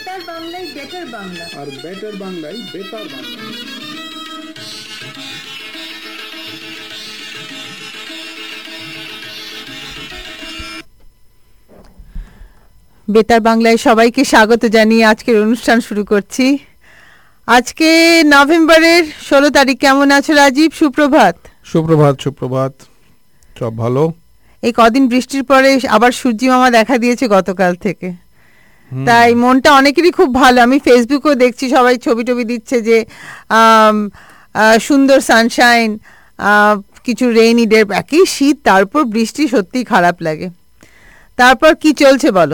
বেতার বাংলায় বেটার বাংলা, আর বেটার বাংলায় বেতার বাংলা। বেতার বাংলায় সবাইকে স্বাগত জানিয়ে আজকের অনুষ্ঠান শুরু করছি। আজকে নভেম্বরের 16 তারিখ। কেমন আছো রাজীব? সুপ্রভাত। সুপ্রভাত। সুপ্রভাত। সব ভালো। এই কদিন বৃষ্টির পরে আবার সূর্যি মামা দেখা দিয়েছে গতকাল থেকে, তাই মনটা অনেকেরই খুব ভালো। আমি ফেসবুকেও দেখছি সবাই ছবি টবি দিচ্ছে যে সুন্দর সানশাইন, কিছু রেইনি ডে, একই শীত তারপর বৃষ্টি, সত্যি খারাপ লাগে। তারপর কি চলছে বলো?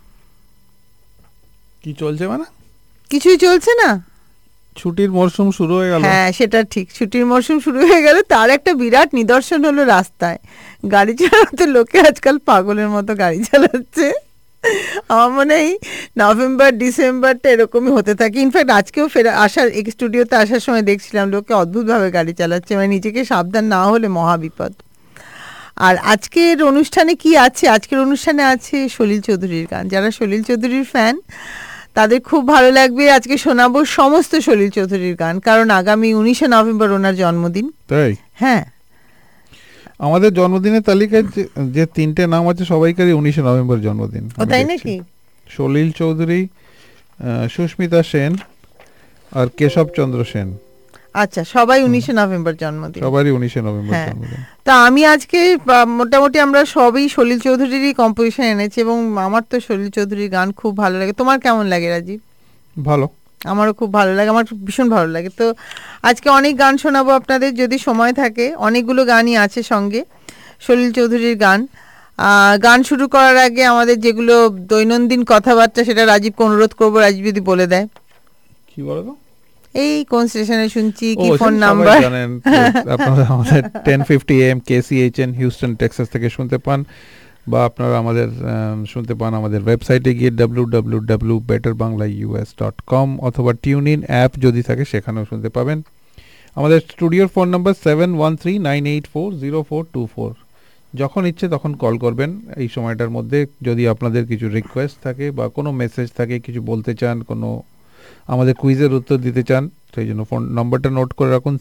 কি চলছে মানে কিছুই চলছে না। ছুটির মরশুম শুরু হয়ে গেল। হ্যাঁ, সেটা ঠিক, ছুটির মরশুম শুরু হয়ে গেল। তার একটা বিরাট নিদর্শন হলো রাস্তায় গাড়ি চালাতে লোকে আজকাল পাগলের মতো গাড়ি চালাচ্ছে। আমার মনে হয় নভেম্বর ডিসেম্বরটা এরকমই হতে থাকে। ইনফ্যাক্ট আজকেও স্টুডিওতে আসার সময় দেখছিলাম লোকে অদ্ভুতভাবে গাড়ি চালাচ্ছে, মানে নিজেকে সাবধান না হলে মহাবিপদ। আর আজকের অনুষ্ঠানে কি আছে? আজকের অনুষ্ঠানে আছে সলিল চৌধুরীর গান। যারা সলিল চৌধুরীর ফ্যান তাদের খুব ভালো লাগবে। আজকে শোনাবো সমস্ত সলিল চৌধুরীর গান, কারণ আগামী 19শে নভেম্বর ওনার জন্মদিন। তাই? হ্যাঁ, আমাদের জন্মদিনের তালিকায় যে তিনটে নাম আছে সবাইকারই 19শে নভেম্বর জন্মদিন। ও তাই নাকি? সলিল চৌধুরী, সুস্মিতা সেন আর কেশব চন্দ্র সেন। আচ্ছা, সবাই 19শে নভেম্বর জন্মদিন, সবারই 19শে নভেম্বর হ্যাঁ। জন্মদিন। তা আমি আজকে মোটামুটি আমরা সবই সলিল চৌধুরীরই কম্পোজিশন এনেছি, এবং আমার তো সলিল চৌধুরীর গান খুব ভালো লাগে। তোমার কেমন লাগে রাজীব? ভালো। আমারও খুব ভালো লাগে, আমার ভীষণ ভালো লাগে। তো আজকে অনেক গান শোনাবো আপনাদের, যদি সময় থাকে। অনেকগুলো গানই আছে সঙ্গে সলিল চৌধুরীর গান। গান শুরু করার আগে আমাদের যেগুলো দৈনন্দিন কথাবার্তা, সেটা রাজীবকে অনুরোধ করবো, রাজীব যদি বলে দেয়। কি বলো তো? এই কোন স্টেশনে শুনছি, কি ফোন নাম্বার জানেন আপনারা আমাদের 1050 AM KCHN হিউস্টন টেক্সাস থেকে শুনতে পান, বা আপনারা আমাদের শুনতে পান আমাদের ওয়েবসাইটে গিয়ে www.betterbanglaus.com, অথবা টিউনইন অ্যাপ যদি থাকে সেখানেও শুনতে পাবেন। আমাদের স্টুডিওর ফোন নাম্বার 7139840424। যখন ইচ্ছে তখন কল করবেন এই সময়টার মধ্যে, যদি আপনাদের কিছু রিকোয়েস্ট থাকে বা কোনো মেসেজ থাকে, কিছু বলতে চান, কোনো আমাদের কুইজের উত্তর দিতে চান, সেই জন্য ফোন নম্বরটা নোট করে রাখুন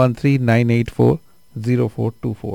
7139840424।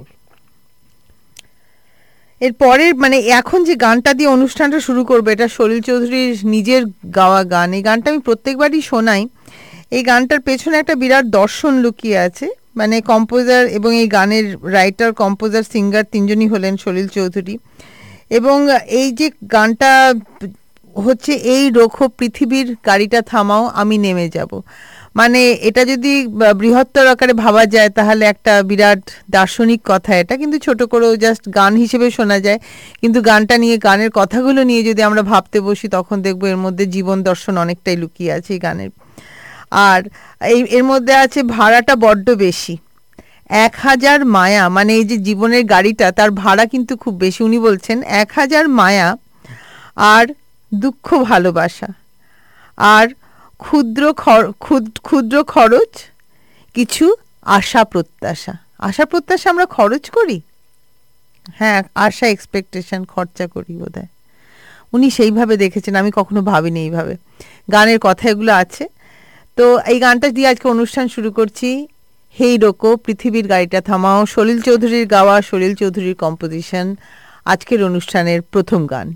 এরপরে মানে এখন যে গানটা দিয়ে অনুষ্ঠানটা শুরু করবে, এটা সলিল চৌধুরীর নিজের গাওয়া গান। এই গানটা আমি প্রত্যেকবারই শোনাই। এই গানটার পেছনে একটা বিরাট দর্শন লুকিয়ে আছে। মানে কম্পোজার এবং এই গানের রাইটার, কম্পোজার, সিঙ্গার তিনজনই হলেন সলিল চৌধুরী। এবং এই যে গানটা হচ্ছে, এই রোখো পৃথিবীর গাড়িটা থামাও, আমি নেমে যাব। মানে এটা যদি বৃহত্তর আকারে ভাবা যায় তাহলে একটা বিরাট দার্শনিক কথা এটা, কিন্তু ছোট করেও জাস্ট গান হিসেবে শোনা যায়। কিন্তু গানটা নিয়ে, গানের কথাগুলো নিয়ে যদি আমরা ভাবতে বসি, তখন দেখবো এর মধ্যে জীবন দর্শন অনেকটাই লুকিয়ে আছে এই গানের। আর এর মধ্যে আছে ভাড়াটা বড্ড বেশি, 1000 মায়া। মানে এই যে জীবনের গাড়িটা, তার ভাড়া কিন্তু খুব বেশি। উনি বলছেন 1000 মায়া আর দুঃখ ভালোবাসা আর ক্ষুদ্র খরচ, কিছু আশা প্রত্যাশা। আশা প্রত্যাশা আমরা খরচ করি, হ্যাঁ, আশা এক্সপেকটেশন খরচা করি বোধহয়। উনি সেইভাবে দেখেছেন, আমি কখনো ভাবিনি এইভাবে। গানের কথা এগুলো আছে। তো এই গানটা দিয়ে আজকে অনুষ্ঠান শুরু করছি। হেই রোকো পৃথিবীর গাড়িটা থামাও, সলিল চৌধুরীর গাওয়া, সলিল চৌধুরীর কম্পোজিশন, আজকের অনুষ্ঠানের প্রথম গান।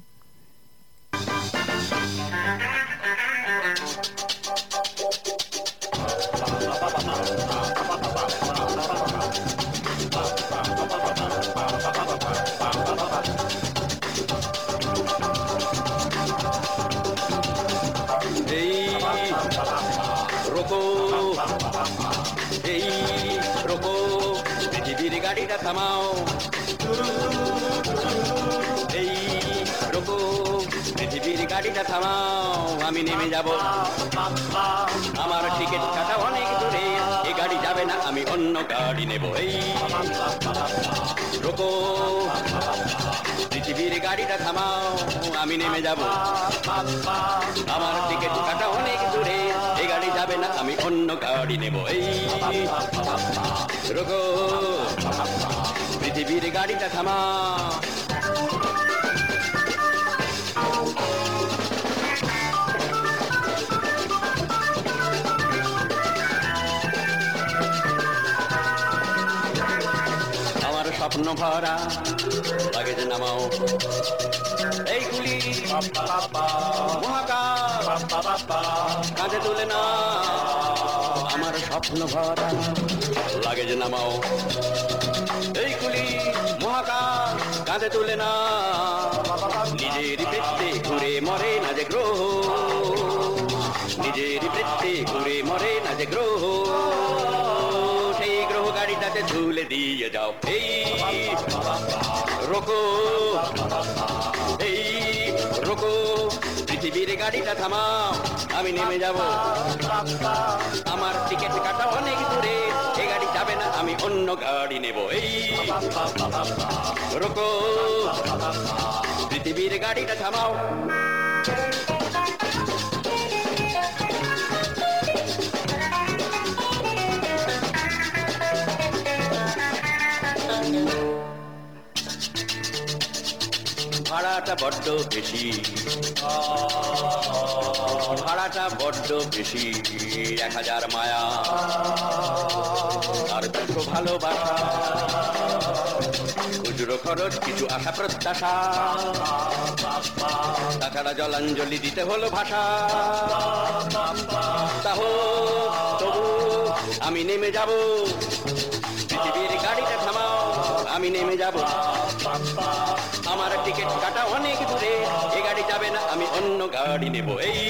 গাড়িটা থামাও, এই রোকো পৃথিবীর গাড়িটা থামাও, আমি নেমে যাব। আমার টিকিট কাটা অনেক দূরে, এ গাড়ি যাবে না, আমি অন্য গাড়ি নেব। এই রোকো পৃথিবীর গাড়িটা থামাও, আমি নেমে যাব। আমার টিকিট কাটা অনেক দূরে, এ গাড়ি যাবে না, আমি অন্য গাড়ি নেব। এই রোকো পৃথিবীর গাড়িটা থামাও। স্বপ্ন ভরা লাগেজ নামাও এই কুলি মহাকাশ কাঁধে তুলে না আমার স্বপ্ন ভরা লাগেজ নামাও এই কুলি মহাকাশ কাঁধে তুলে না নিজের বৃত্তে ঘুরে মরে না যে গ্রহ নিজের বৃত্তে ঘুরে মরে না যে গ্রহ সেই গ্রহ গাড়িটাতে ঝুলে দিয়ে যাও এই রোকো এই রোকো পৃথিবীর গাড়িটা থামাও আমি নেমে যাব আমার টিকিট কাটা অনেক দূরে এই গাড়ি যাবে না আমি অন্য গাড়ি নেব এই রোকো পৃথিবীর গাড়িটা থামাও ভাড়াটা বড্ড বেশি ভাড়াটা বড্ড বেশি 1000 মায়া আর 200 ভালোবাসা খুচরো খরচ কিছু আশা প্রত্যাশা তাছাড়া জলাঞ্জলি দিতে হলো ভাষা তাহ তবু আমি নেমে যাব পৃথিবীর গাড়িটা থামাও আমি নেমে যাব আমার টিকিট কাটা অনেক দূরে এই গাড়ি যাবে না আমি অন্য গাড়ি নেব এই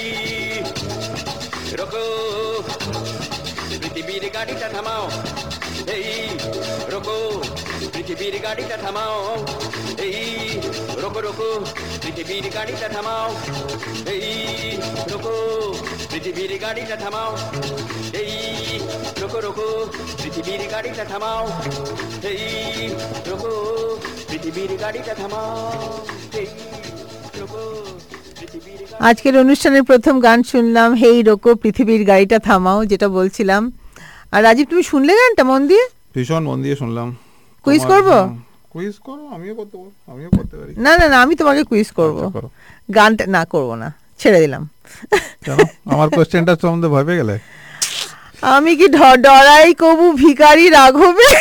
রোকো পৃথিবীর গাড়িটা থামাও এই রোকো পৃথিবীর গাড়িটা থামাও এই রোকো রোকো পৃথিবীর গাড়িটা থামাও এই রোকো পৃথিবীর গাড়িটা থামাও এই রোকো রোকো পৃথিবীর গাড়িটা থামাও এই রোকো পৃথিবীর গাড়িটা থামাও এই রোকো পৃথিবীর গাড়ি। আজকের অনুষ্ঠানের প্রথম গান শুনলাম হেই রোকো পৃথিবীর গাড়িটা থামাও, যেটা বলছিলাম। আর রাজীব, তুমি শুনলে গানটা মন দিয়ে? ভীষণ মন দিয়ে শুনলাম। কুইজ করবো? কুইজ করো, আমিও করতে পারি। না না না, আমি তোমাকে কুইজ করবো। গানটা না করবো না, ছেড়ে দিলাম। কেন? আমার কোশ্চেনটা সম্বন্ধে ভয় পেয়ে গেলে? আমি কি ডরাই কবু ভিখারি রাঘবে?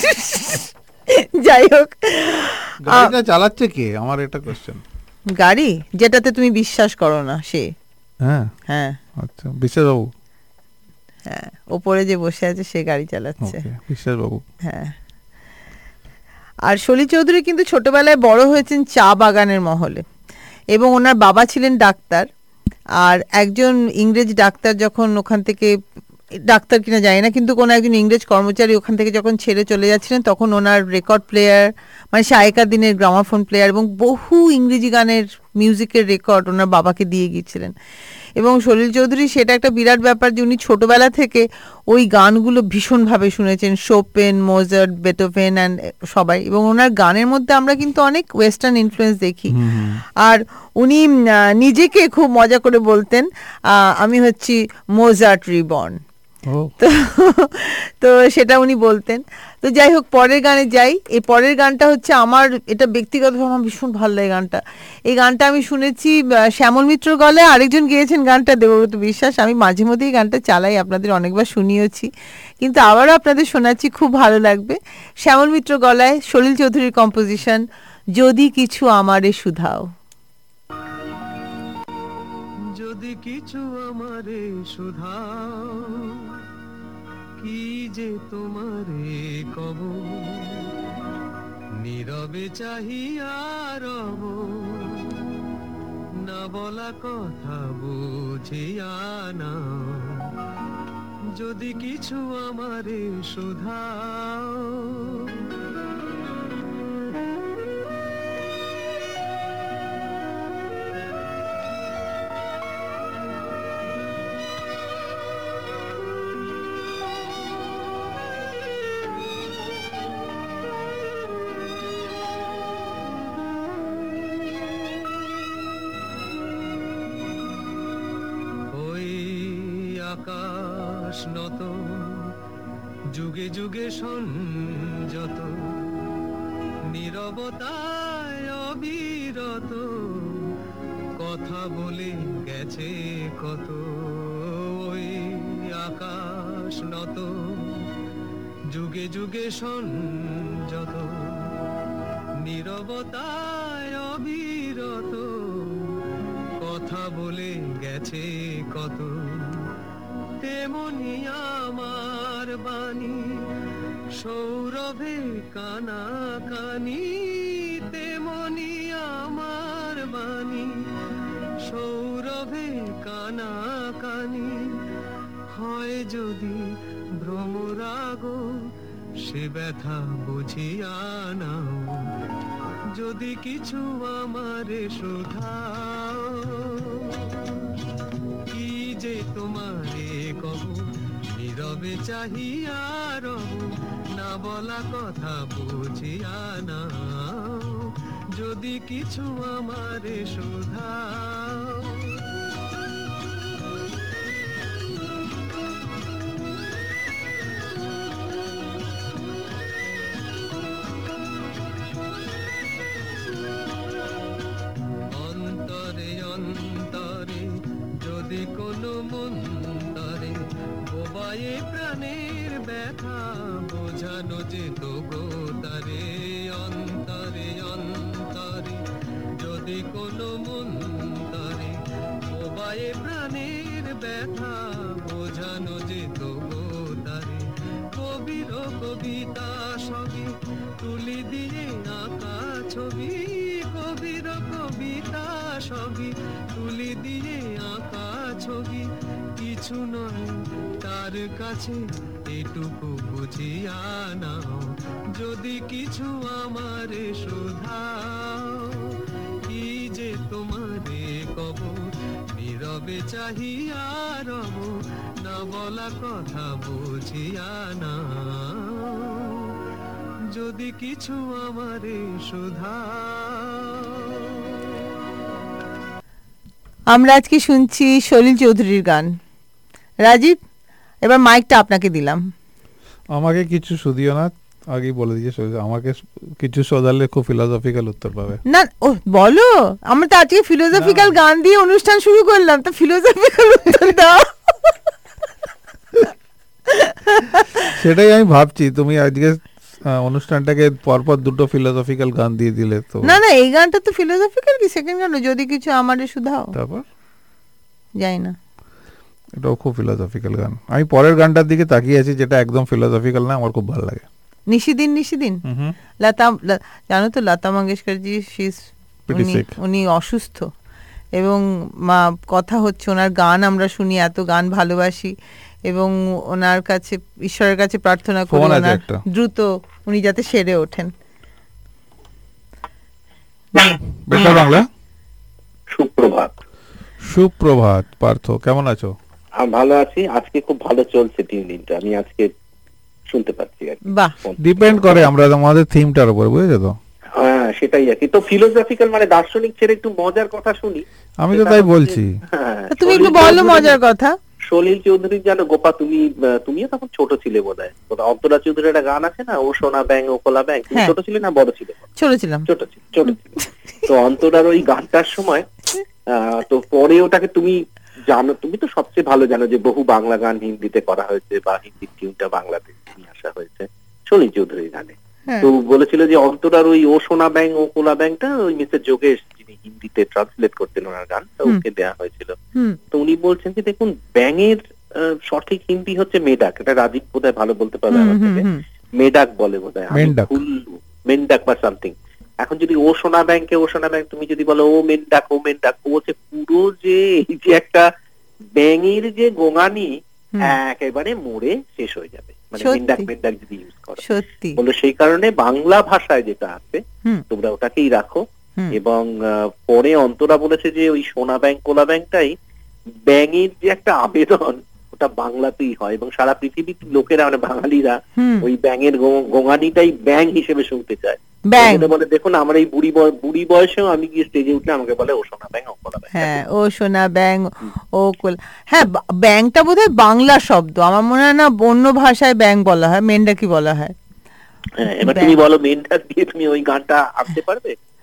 যাই হোক, গাড়িটা চালাচ্ছে কে? আমার এটা কোশ্চেন। গাড়ি যেটাতে তুমি বিশ্বাস করো না সে। হ্যাঁ হ্যাঁ আচ্ছা, বিশ্বাসবাবু। হ্যাঁ, ওপরে যে বসে আছে সে গাড়ি চালাচ্ছে। বিশ্বাসবাবু। হ্যাঁ। আর সলিল চৌধুরী কিন্তু ছোটবেলায় বড় হয়েছেন চা বাগানের মহলে, এবং ওনার বাবা ছিলেন ডাক্তার। আর একজন ইংরেজ ডাক্তার যখন ওখান থেকে, ডাক্তার কিনা জানি না, কিন্তু কোনো একজন ইংরেজ কর্মচারী ওখান থেকে যখন ছেড়ে চলে যাচ্ছিলেন, তখন ওনার রেকর্ড প্লেয়ার, মানে সে আগেকার দিনের গ্রামাফোন প্লেয়ার এবং বহু ইংরেজি গানের মিউজিকের রেকর্ড ওনার বাবাকে দিয়ে গিয়েছিলেন। এবং সলিল চৌধুরী সেটা একটা বিরাট ব্যাপার যে উনি ছোটবেলা থেকে ওই গানগুলো ভীষণভাবে শুনেছেন, শোপেন, মোজার্ট, বেটোভেন অ্যান্ড সবাই। এবং ওনার গানের মধ্যে আমরা কিন্তু অনেক ওয়েস্টার্ন ইনফ্লুয়েন্স দেখি। আর উনি নিজেকে খুব মজা করে বলতেন, আমি হচ্ছি মোজার্ট রিবর্ন। তো সেটা উনি বলতেন। তো যাই হোক, পরের গানে যাই। এই পরের গানটা হচ্ছে আমার, এটা ব্যক্তিগতভাবে আমার ভীষণ ভালো লাগে গানটা। এই গানটা আমি শুনেছি শ্যামল মিত্রর গলায়, আরেকজন গেয়েছেন গানটা দেবব্রত বিশ্বাস। আমি মাঝে মধ্যেই গানটা চালাই, আপনাদের অনেকবার শুনিয়েছি, কিন্তু আবারও আপনাদের শোনাচ্ছি, খুব ভালো লাগবে। শ্যামল মিত্র গলায়, সলিল চৌধুরীর কম্পোজিশন, যদি কিছু আমারে শুধাও। যদি কিছু আমারে শুধাও, কি যে তোমারে কব, নীরবে চাহিয়া রব, না বলা কথা বুঝিয়া না। যদি কিছু আমারে শুধাও, আকাশ নত, যুগে যুগে সংযত, নীরবতায় অবিরত, কথা বলে গেছে কত। ওই আকাশ নত, যুগে যুগে সংযত, নীরবতায় অবিরত কথা বলে গেছে কত, তেমনি আমার বাণী সৌরভে কানাকানি, তেমনি আমার বাণী সৌরভে কানাকানি। হয় যদি ভ্রমরাগ সে ব্যথা বুঝিয়া নাও, যদি কিছু আমারে শোধাও, কি যে তোমারে কব নীরবে চাহিয়া রব, না বলা কথা বুঝিয়া নাও, যদি কিছু আমারে শোধাও। অন্তরে অন্তরে যদি কোনো মন্তরে বোবায়ে প্রাণের ব্যথা বোঝানো যেত গো তারে, অন্তরে অন্তরে যদি কোনো মন্তরে বোবায়ে প্রাণের ব্যথা বোঝানো যেত গো তারে। কবির কবিতা সবই তুলি দিয়ে আঁকা ছবি, কবির কবিতা সবই তুলি দিয়ে আঁকা ছবি, কিছু নয় তার কাছে এটুকু বুঝিয়া নাও, যদি কিছু আমারে শোধাও, কি যে তোমারে কব নীরবে চাহিয়া রব, না বলা কথা বুঝিয়া নাও, যদি কিছু আমারে শোধাও। আমরা আজকে শুনছি সলিল চৌধুরীর গান। রাজীব, এবার মাইকটা আপনাকে দিলাম। আমাকে কিছু শুধিও না, আগেই বলে দিয়েছে, আমাকে কিছু শোধালে খুব ফিলোসফিক্যাল উত্তর পাবে। না ও বলো, আমরা তো আজকে ফিলোসফিক্যাল গান দিয়ে অনুষ্ঠান শুরু করলাম, তো ফিলোসফিক্যাল উত্তর দাও। সেটাই আমি ভাবছি, তুমি আজকে অনুষ্ঠানটাকে পরপর দুটো ফিলোসফিক্যাল গান দিয়ে দিলে তো। না না, এই গানটা তো ফিলোসফিক্যাল, কি সেকেন্ড গান যদি কিছু আমারে শুধাও, তারপর যাই না, এটাও খুব ফিলোসফিক্যাল গান। আমি পরের গানটার দিকে তাকিয়ে আছি, যেটা একদম ফিলোসফিক্যাল না, আমার খুব ভালো লাগে। নিশিদিন নিশিদিন, জানো তো লতা মঙ্গেশকর জি, উনি অসুস্থ, এবং কথা হচ্ছে ওনার গান আমরা শুনি, এত গান ভালোবাসি, এবং ওনার কাছে ঈশ্বরের কাছে প্রার্থনা করি ওনার দ্রুত উনি যাতে সেরে ওঠেন। বেটার বাংলা, সুপ্রভাত। সুপ্রভাত পার্থ, কেমন আছো? ভালো আছি, আজকে খুব ভালো চলছে দিনটা, আমি আজকে শুনতে পাচ্ছি। বাহ, ডিপেন্ড করে আমরা আমাদের থিমটার উপর, বুঝেছো তো? হ্যাঁ সেটাই আর কি। তো ফিলোসফিক্যাল মানে দার্শনিক ছেড়ে একটু মজার কথা শুনি। আমি তো তাই বলছি, তুমি একটু বলো মজার কথা। সলিল চৌধুরী জানো গোপা, তুমিও তখন ছোট ছিলে বোধহয়, অন্তরা চৌধুরীর একটা গান আছে না, ও সোনা ব্যাং ও কোলা ব্যাং, তুমি ছোট ছিলে না বড় ছিলে? ছোট ছিলাম। ছোট ছিল। তো অন্তরার ওই গানটার সময় তো পরে ওটাকে তুমি জানো, তুমি তো সবচেয়ে ভালো জানো যে বহু বাংলা গান হিন্দিতে করা হয়েছে, বা হিন্দি টিউনটা বাংলাতে নিয়ে আসা হয়েছে সলিল চৌধুরীর গানে। তো বলেছিল যে অন্তরার ওই ও সোনা ব্যাং ও কোলা ব্যাংটা ওই মিস্টার যোগেশ, যিনি হিন্দিতে ট্রান্সলেট করতেন ওনার গান, ওকে দেয়া হয়েছিল। তো উনি বলছেন যে দেখুন, ব্যাঙের সঠিক হিন্দি হচ্ছে মেডাক, এটা রাজীব বোধহয় ভালো বলতে পারবে আমার থেকে, মেডাক বলে বোধহয়, মেন্ডাক বা সামথিং। এখন যদি ও সোনা ব্যাংকে ও সোনা ব্যাংক, তুমি যদি বলো ও মেন্ডাক ও মেন্ডাক, ও হচ্ছে পুরো যে এই যে একটা ব্যাঙের যে গোঙানি একেবারে মরে শেষ হয়ে যাবে, মানে মেন্ডাক মেন্ডাক যদি ইউজ করো। বলো সেই কারণে বাংলা ভাষায় যেটা আছে তোমরা ওটাকেই রাখো। এবং পরে অন্তরা বলেছে যে ওই সোনা ব্যাংক কোলা ব্যাংকটাই ব্যাঙের যে একটা আবেদন, ওটা বাংলাতেই হয়, এবং সারা পৃথিবীর লোকেরা মানে বাঙালিরা ওই ব্যাঙের গোঙানিটাই ব্যাং হিসেবে শুনতে চায়। বলে দেখুন আমার এই বুড়ি বয়সেও আমি গিয়ে স্টেজে উঠলে আমাকে বলে ও সোনা ব্যাং ও কোলা ব্যাং। হ্যাঁ, ও সোনা ব্যাং ও কোলা। হ্যাঁ, ব্যাংটা বোধহয় বাংলা শব্দ, আমার মনে হয় না অন্য ভাষায় ব্যাং বলা হয়, মেন্ডাকি বলা হয়। হ্যাঁ, এবার তুমি বলো মেন্ডাক দিয়ে তুমি ওই গানটা আনতে পারবে?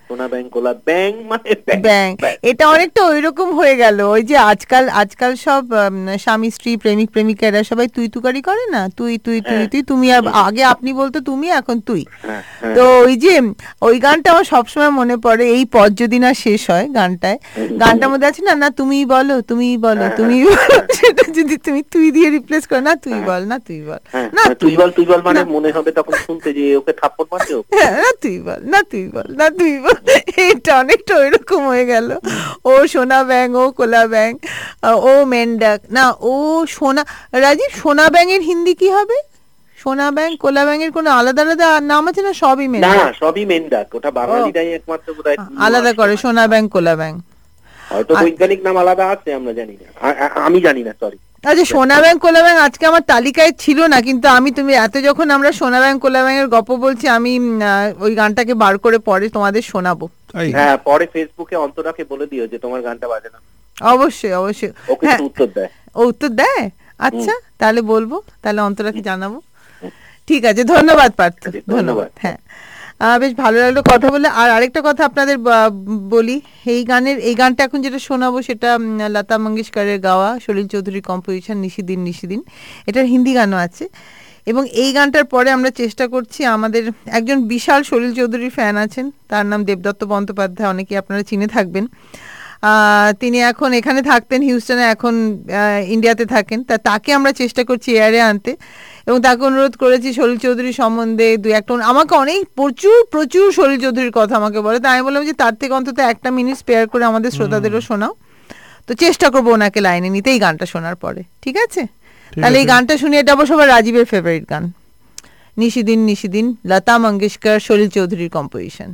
সোনা ব্যাং কোলা ব্যাং মানে ব্যাং, এটা অনেকটা ওইরকম হয়ে গেল। ওই যে আজকাল সব স্বামী স্ত্রী প্রেমিক প্রেমিকা এরা সবাই তুই তুকারি করে না, তুই তুই তুই তুই তুমি, আর আগে আপনি বলতো তুমি, এখন তুই। তো ওই যে ওই গানটা আমার সবসময় মনে পড়ে, এই পথ যদি না শেষ হয় গানটার মধ্যে আছে না, না তুমিই বলো তুমিই বলো তুমিই বলো, সেটা যদি তুমি তুই দিয়ে রিপ্লেস করো, না তুই বল না তুই বল না তুই বল মানে মনে হবে তখন শুনতে যে ওকে থাপ্পড় মারছে, না তুই বল না তুই বল না তুই বল, এটা অনেকটা ওইরকম হয়ে গেল। ও সোনা ব্যাং, ও কোলা ব্যাং, ও মেন্ডাক, না ও সোনা, রাজীব সোনা ব্যাং এর হিন্দি কি হবে? সোনা ব্যাং কোলা ব্যাং এর কোনো আলাদা আলাদা নাম আছে না? সবই মেন্ডাক? না সবই মেন্ডাক, ওটা বাঙালিরাই একমাত্র বোধহয় আলাদা করে সোনা ব্যাং কোলা ব্যাং। হয়তো বৈজ্ঞানিক নাম আলাদা আছে, আমরা জানি না, আমি জানি না, সরি। আচ্ছা, সোনা ব্যাং কোলা ব্যাং আজকে আমার তালিকায় ছিল না, কিন্তু তুমি এত যখন আমরা সোনা ব্যাং কোলা ব্যাং এর গল্প বলছি, আমি ওই গানটাকে বার করে পরে তোমাদের শোনাবো। হ্যাঁ, পরে ফেসবুকে অন্তরাকে বলে দিও যে তোমার গানটা বাজে না। অবশ্যই অবশ্যই, হ্যাঁ উত্তর দেয়, ও উত্তর দেয়। আচ্ছা তাহলে বলবো, তাহলে অন্তরাকে জানাবো। ঠিক আছে, ধন্যবাদ পার্থ, ধন্যবাদ। হ্যাঁ, বেশ ভালো লাগলো কথা বলে। আর আরেকটা কথা আপনাদের বলি, এই গানটা এখন যেটা শোনাবো সেটা লতা মঙ্গেশকরের গাওয়া, সলিল চৌধুরীর কম্পোজিশন, নিশিদিন। এটার হিন্দি গানও আছে। এবং এই গানটার পরে আমরা চেষ্টা করছি, আমাদের একজন বিশাল সলিল চৌধুরীর ফ্যান আছেন, তার নাম দেবদত্ত বন্দ্যোপাধ্যায়, অনেকেই আপনারা চিনে থাকবেন। তিনি এখন এখানে থাকতেন হিউস্টনে, এখন ইন্ডিয়াতে থাকেন। তাকে আমরা চেষ্টা করছি এয়ারে আনতে, এবং তাকে অনুরোধ করেছি সলিল চৌধুরী সম্বন্ধে দু একটা, আমাকে অনেক প্রচুর সলিল চৌধুরীর কথা আমাকে বলে। তাই আমি বললাম যে তার থেকে অন্তত একটা মিনিট স্পেয়ার করে আমাদের শ্রোতাদেরও শোনাও। তো চেষ্টা করবো ওনাকে লাইনে নিতে এই গানটা শোনার পরে, ঠিক আছে? তাহলে এই গানটা শুনিয়ে যাবো, সবার রাজীবের ফেভারিট গান, নিশিদিন, লতা মঙ্গেশকর, সলিল চৌধুরীর কম্পোজিশন।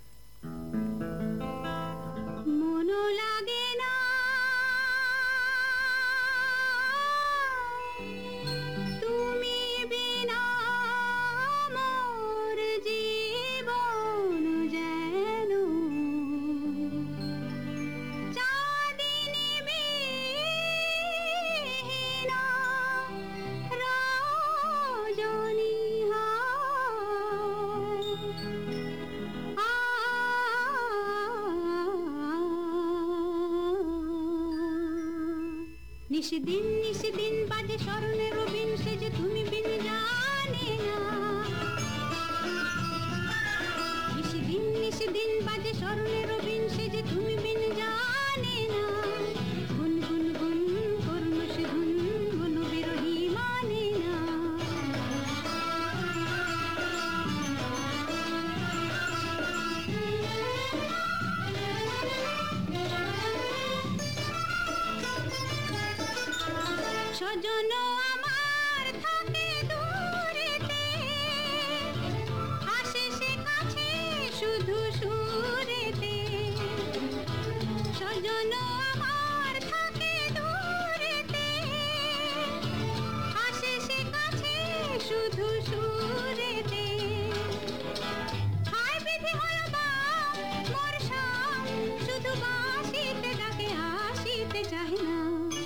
নিশিদিন বাজে স্মরণে রবিন, সে যে তুমি বিন জানে না। নিশিদিন বাজে স্মরণে রবিন, সে যে তুমি বিন জানে না। গুন করুন সে গুন বিরহী মানে না। সজন আমার থাকে দূরেতে, আসে সে কাছে শুধু সুরেতে। সজন আমার থাকে দূরেতে, আসে সে কাছে শুধু সুরেতে। হায় বিধি হলো বাম মোর শাম, শুধু বাঁশিতে ডাকে আসিতে চাহে না।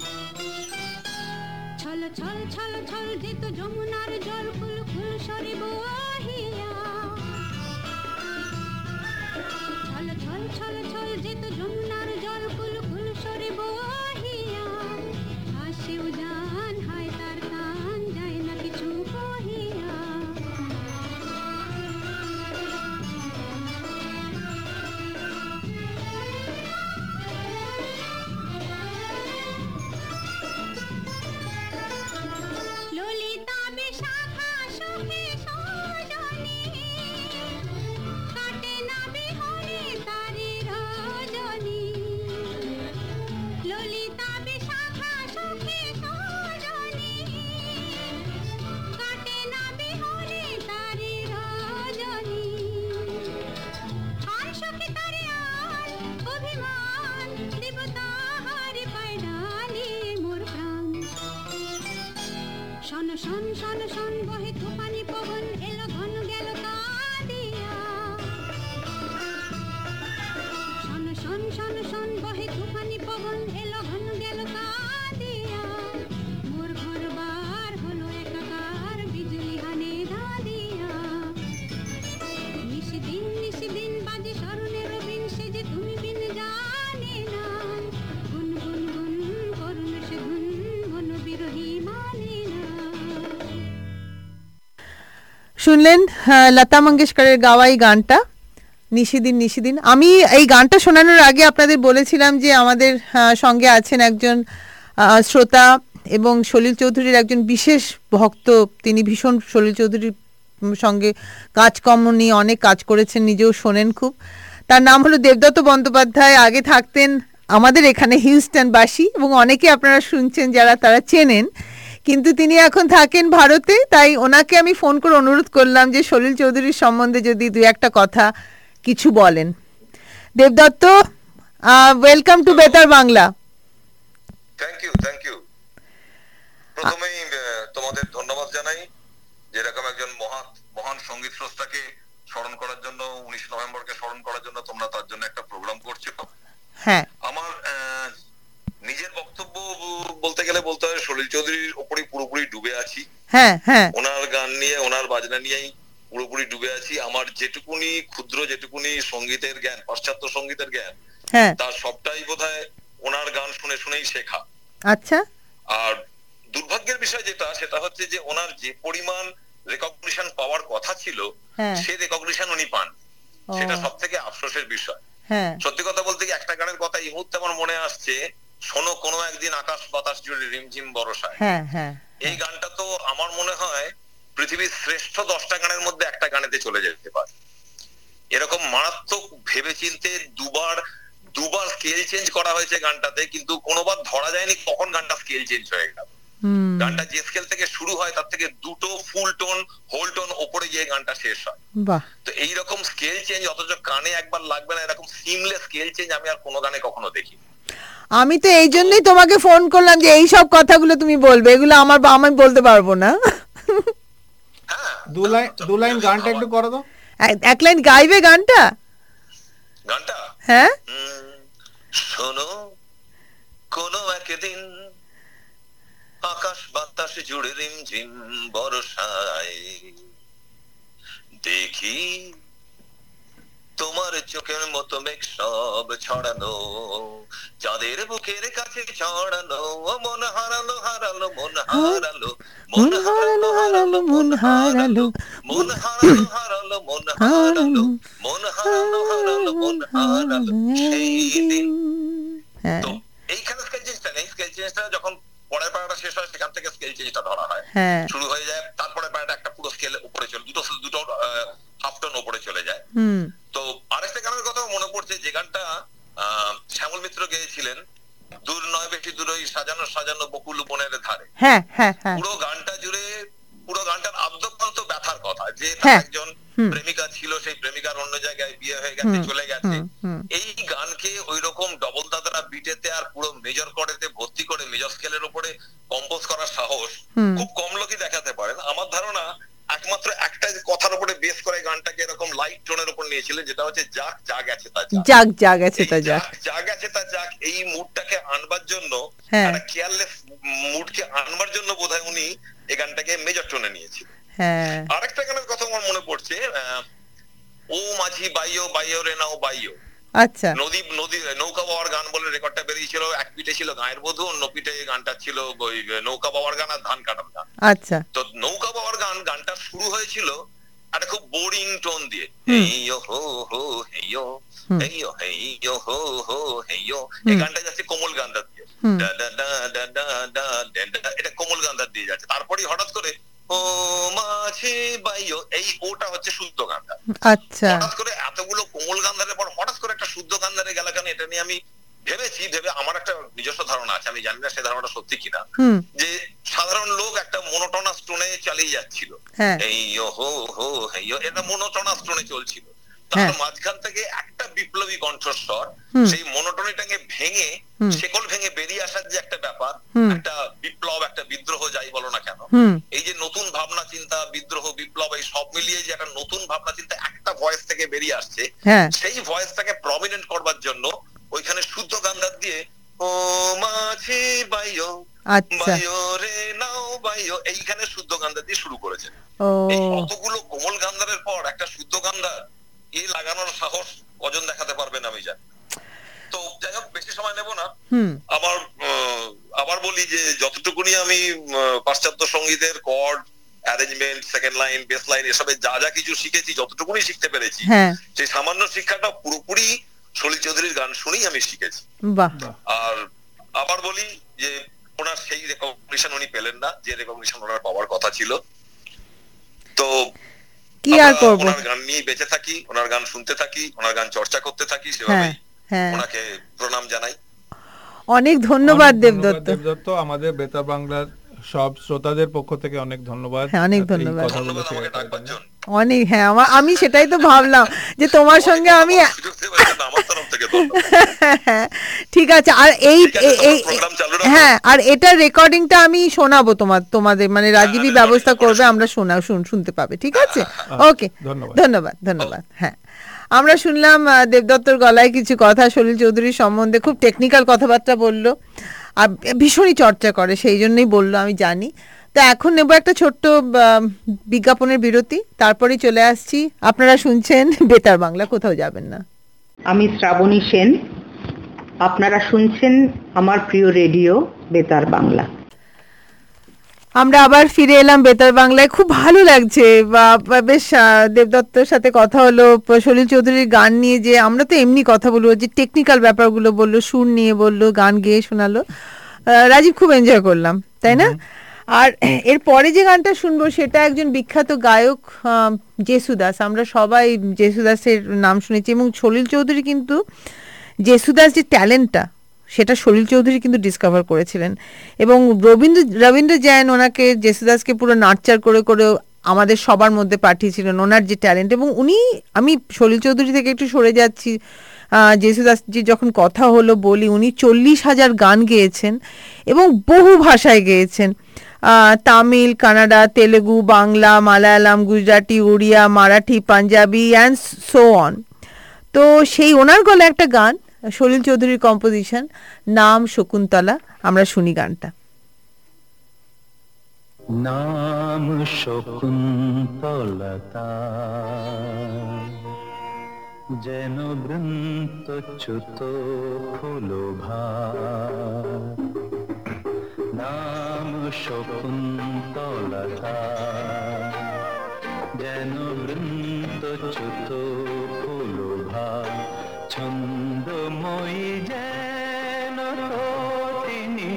ছল যেত যমুনার জল কুল সরে বহিয়া। ছল যেত যমুনার জল কুল সরে বহিয়া। আসেও জান হয় তার কান, যায় না কিছু কহিয়া। ললিতা বিশাখা সুখে সজনী, কাটে না বিহনে তারি রজনী। ললিতা বিশাখা সুখে সজনী, কাটে না বিহনে তারি রজনী। আর সখী তারে আর অভিমান, দিব তাহারি পায় ডালি মোর প্রাণ। শন বহে তুফানি পবন, এলো ঘন গেল কাঁদিয়া। শন বহে তুফানি পবন, এলো ঘন গেল কাঁদিয়া। মোর ঘর বার হলো একাকার, বিজলি হানে ধাঁধিয়া। নিশিদিন বাজে স্মরণে রবি, শুনলেন লতা মঙ্গেশকরের গাওয়া এই গানটা নিশিদিন নিশিদিন। আমি এই গানটা শোনানোর আগে আপনাদের বলেছিলাম যে আমাদের সঙ্গে আছেন একজন শ্রোতা এবং সলিল চৌধুরীর একজন বিশেষ ভক্ত। তিনি ভীষণ সলিল চৌধুরীর সঙ্গে কাজকর্ম নিয়ে অনেক কাজ করেছেন, নিজেও শোনেন খুব। তার নাম হলো দেবদত্ত বন্দ্যোপাধ্যায়। আগে থাকতেন আমাদের এখানে হিউস্টনবাসী এবং অনেকে আপনারা শুনছেন যারা তারা চেনেন, কিন্তু তিনি এখন থাকেন ভারতে। তাই ওনাকে আমি ফোন করে অনুরোধ করলাম যে সলিল চৌধুরীর সম্বন্ধে যদি দু একটা কথা কিছু বলেন। দেবদত্ত, ওয়েলকাম টু বেতার বাংলা। Thank you. প্রথমেই তোমাদের ধন্যবাদ জানাই, যেরকম একজন মহান সঙ্গীত স্রষ্টাকে স্মরণ করার জন্য, 19 নভেম্বরকে স্মরণ করার জন্য তোমরা তার জন্য একটা প্রোগ্রাম করছো। হ্যাঁ, আমার নিজের বক্তব্য বলতে গেলে বলতে হয় সলিল চৌধুরীর ওপরই পুরোপুরি ডুবে আছি। হ্যাঁ হ্যাঁ, ওনার গান নিয়ে, ওনার বাজনা নিয়েই পুরোপুরি ডুবে আছি। আমার যেটুকুনি ক্ষুদ্র যেটুকুনি সঙ্গীতের জ্ঞান, পাশ্চাত্য সঙ্গীতের জ্ঞান, হ্যাঁ, তার সবটাই বোধহয় ওনার গান শুনে শুনেই শেখা। আচ্ছা। আর দুর্ভাগ্যের বিষয় যেটা, সেটা হচ্ছে যে ওনার যে পরিমাণ রেকগনিশন পাওয়ার কথা ছিল, সে রেকগনিশন উনি পান, সেটা সব থেকে আফসোসের বিষয়। সত্যি কথা বলতে কি, একটা গানের কথা এই মুহূর্তে আমার মনে আসছে, শোনো কোনো একদিন আকাশ বাতাস জুড়ে রিমঝিম বর্ষায়। এই গানটা তো আমার মনে হয় পৃথিবীর শ্রেষ্ঠ 10টা গানের মধ্যে একটা গানেতে চলে যেতে পারে। এরকম মারাত্মক ভেবে চিন্তে দুবার স্কেল চেঞ্জ করা হয়েছে গানটাতে, কিন্তু কোনোবার ধরা যায়নি কখন গানটা স্কেল চেঞ্জ হয়ে গেল। গানটা যে স্কেল থেকে শুরু হয় তার থেকে দুটো ফুল টোন, হোল টোন ওপরে গিয়ে গানটা শেষ হয়। তো এইরকম স্কেল চেঞ্জ অথচ কানে একবার লাগবে না, এরকম সিমলেস স্কেল চেঞ্জ আমি আর কোনো গানে কখনো দেখি। আমি তো এই জন্যই তোমাকে ফোন করলাম যে এই সব কথাগুলো তুমি বলবে, এগুলো আমি বলতে পারবো না। হ্যাঁ, দু লাইন গানটা একটু করো তো। এক লাইন গাইবে গানটা? হ্যাঁ। শোনো কোনো একদিন আকাশ বাতাস জুড়ে রিমঝিম বর্ষায়, দেখি তোমার চোখের মতো মেঘ সব ছড়ানো, চাঁদের বুকের কাছে ছড়ানো, মন হারালো হারালো মন হারালো, মন হারালো হারালো মন হারালো, মন হারালো হারালো মন হারালো, মন হারালো হারালো মন হারালো সেই দিন। তো এইখানে স্কেল চেঞ্জটা নেই। স্কেল চেঞ্জটা যখন পরের পাড়াটা শেষ হয় সেখান থেকে স্কেল চেঞ্জটা ধরা হয়, শুরু হয়ে যায়। তারপরে পাড়াটা একটা পুরো স্কেল উপরে চলে, দুটো হাফ টোন উপরে চলে যায়। তো আরেকটা গানের কথা মনে পড়ছে, যে গানটা শ্যামল মিত্র গেয়েছিলেন, দূর নয় বেশি দূর ওই সাজানো সাজানো বকুল বনের ধারে। পুরো গানটা জুড়ে, পুরো গানটার আদ্যপ্রান্ত ব্যথার কথা, যে একজন প্রেমিকা ছিল, সেই প্রেমিকার অন্য জায়গায় বিয়ে হয়ে গেছে, চলে গেছে। এই গানকে ওই রকম ডবল দাদরা বিটেতে আর পুরো মেজর করেতে ভর্তি করে মেজর স্কেলের উপরে কম্পোজ করার সাহস খুব কম লোকই দেখাতে পারেন। আমার ধারণা একমাত্র একটা কথার উপরে বেস করে গানটাকে এরকম লাইট টোনের উপর নিয়েছিলেন, যেটা হচ্ছে যাক যা গেছে তা যাক, যা গেছে তা যাক, যা গেছে তা যাক। এই মুডটাকে আনবার জন্য, একটা কেয়ারলেস মুডকে আনবার জন্য বোধহয় উনি এই গানটাকে মেজর টোনে নিয়েছিলেন। আরেকটা গানের কথা আমার মনে পড়ছে, ও মাঝি বাইও বাইও রে নাও বাইও। আচ্ছা, নৌকা বাবার গান বলে রেকর্ডটা বেরিয়েছিল। এক পিঠে ছিল গায়ের বধূ, অন্য পিঠে গানটা ছিল ওই নৌকা বাবার গান আর ধান কাটার গান। আচ্ছা, তো নৌকা বাবার গানটা শুরু হয়েছিল একটা খুব বোরিং টোন দিয়ে, হেইয়ো হো হো হেইয়ো হেইয়ো হেইয়ো হো হো হেইয়ো। এই গানটা যাচ্ছে কোমল গান্ধার দিয়ে, এটা কোমল গান্ধার দিয়ে যাচ্ছে। তারপরে হঠাৎ করে ও মাঝি বাইও, এই ওটা হচ্ছে শুদ্ধ গান্ধার। আচ্ছা, হঠাৎ করে এতগুলো কোমল গান্ধারের পর হঠাৎ করে একটা শুদ্ধ গান্ধারে গেল কেন, এটা নিয়ে আমি ভেবে আমার একটা নিজস্ব ধারণা আছে, আমি জানি না সে ধারণাটা সত্যি কিনা, যে সাধারণ লোক একটা মোনোটোনাস টোনে চালিয়ে যাচ্ছিল, হেইয়ো হো হো হেইয়ো, এটা মোনোটোনাস টোনে চলছিল। তার মাঝখান থেকে একটা বিপ্লবী কণ্ঠস্বর সেই মোনোটোনিটাকে ভেঙে, শেকল ভেঙে বেরিয়ে আসার যে একটা ব্যাপার, একটা বিপ্লব, একটা বিদ্রোহ যাই বলো না কেন, এই যে নতুন ভাবনা চিন্তা, বিদ্রোহ বিপ্লব, এই সব মিলিয়ে যে একটা নতুন ভাবনা চিন্তা একটা ভয়েস থেকে বেরিয়ে আসছে, সেই ভয়েসটাকে প্রমিনেন্ট করবার জন্য ওইখানে শুদ্ধ গান্ধার দিয়ে ও মাঝি বাইও বাইও রে নাও বাইও, এইখানে শুদ্ধ গান্ধার দিয়ে শুরু করেছে। এই কতগুলো কোমল গান্ধারের পর একটা শুদ্ধ গান্ধার এই লাগানোর সাহস কজন দেখাতে পারবেন আমি জানি। তো যাই হোক, বেশি সময় নেব না। আবার বলি যে যতটুকুনি আমি পাশ্চাত্য সঙ্গীতের chord arrangement, second line, bass line, এসবে যা যা কিছু শিখেছি, যতটুকুনি শিখতে পেরেছি, হ্যাঁ সেই সামান্য শিক্ষাটা পুরোপুরি সলিল চৌধুরীর গান শুনেই আমি শিখেছি। বাহ, আর আবার বলি যে ওনার সেই রেকগনিশন উনি পেলেন না, যে রেকগনিশন ওনার পাওয়ার কথা ছিল। তো কি আর করব, ওনার গান নিয়ে বেঁচে থাকি, ওনার গান শুনতে থাকি, ওনার গান চর্চা করতে থাকি, হ্যাঁ সেভাবেই হ্যাঁ। ওনাকে প্রণাম জানাই। অনেক ধন্যবাদ দেবদত্ত। দেবদত্ত, আমাদের বেতার বাংলার সব শ্রোতাদের পক্ষ থেকে অনেক ধন্যবাদ। হ্যাঁ, অনেক এই ধন্যবাদ। কথাগুলো ধন্যবাদ আমাকে শেয়ার করার ডাকবার জন্য। জন্য। অনেক, হ্যাঁ আমি সেটাই তো ভাবলাম যে তোমার সঙ্গে আমি সুযোগ দেওয়ার জন্য আমার তরফ থেকে ধন্যবাদ। ঠিক আছে। আর এই ঠিক আছে, তোমার program চালু রাখো। হ্যাঁ, আর এটার রেকর্ডিংটা আমি শোনাবো তোমাদের, মানে রাজীবই হ্যাঁ, ব্যবস্থা recording করবে, করে আমরা শুনতে পাবে। ঠিক আছে, হ্যাঁ, ওকে, ধন্যবাদ। ধন্যবাদ ধন্যবাদ। হ্যাঁ, আমরা শুনলাম দেবদত্তর গলায় কিছু কথা সলিল চৌধুরীর সম্বন্ধে, খুব টেকনিক্যাল কথাবার্তা বললো আর ভীষণই চর্চা করে, সেই জন্যই বললো, আমি জানি। তো এখন নেব একটা ছোট্ট বিজ্ঞাপনের বিরতি, তারপরেই চলে আসছি। আপনারা শুনছেন বেতার বাংলা, কোথাও যাবেন না। আমি শ্রাবণী সেন, আপনারা শুনছেন আমার প্রিয় রেডিও বেতার বাংলা। আমরা আবার ফিরে এলাম বেতার বাংলায়, খুব ভালো লাগছে। বেশ দেবদত্তর সাথে কথা হলো সলিল চৌধুরীর গান নিয়ে, যে আমরা তো এমনি কথা বলবো, যে টেকনিক্যাল ব্যাপারগুলো বললো, সুর নিয়ে বললো, গান গেয়ে শোনালো। রাজীব, খুব এনজয় করলাম, তাই না? আর এরপরে যে গানটা শুনবো সেটা একজন বিখ্যাত গায়ক, জেসুদাস। আমরা সবাই জেসুদাসের নাম শুনেছি, এবং সলিল চৌধুরী কিন্তু জেসুদাস যে ট্যালেন্টটা, সেটা সলিল চৌধুরী কিন্তু ডিসকভার করেছিলেন। এবং রবীন্দ্র জৈন ওনাকে, জেসুদাসকে পুরো নার্চার করে করে আমাদের সবার মধ্যে পাঠিয়েছিলেন ওনার যে ট্যালেন্ট। এবং আমি সলিল চৌধুরী থেকে একটু সরে যাচ্ছি, জেসুদাস যে যখন কথা হলো বলি, উনি 40,000 গান গেয়েছেন এবং বহু ভাষায় গেয়েছেন। Tamil, Kannada, Telugu, Bangla, Malayalam, Gujarati, Oriya, Marathi, Punjabi and so on. তো সেই ওনার গলা একটা গান, সলিল চৌধুরীর কম্পোজিশন, নাম শকুন্তলা। আমরা শুনি গানটা। নাম শকুন্তলতা, যেন বৃন্তচ্যুত ফুলভা। নাম শকুন্তলতা, যেন বৃন্তচ্যুত ফুলভা। ছন্দময়ী যেন তিনি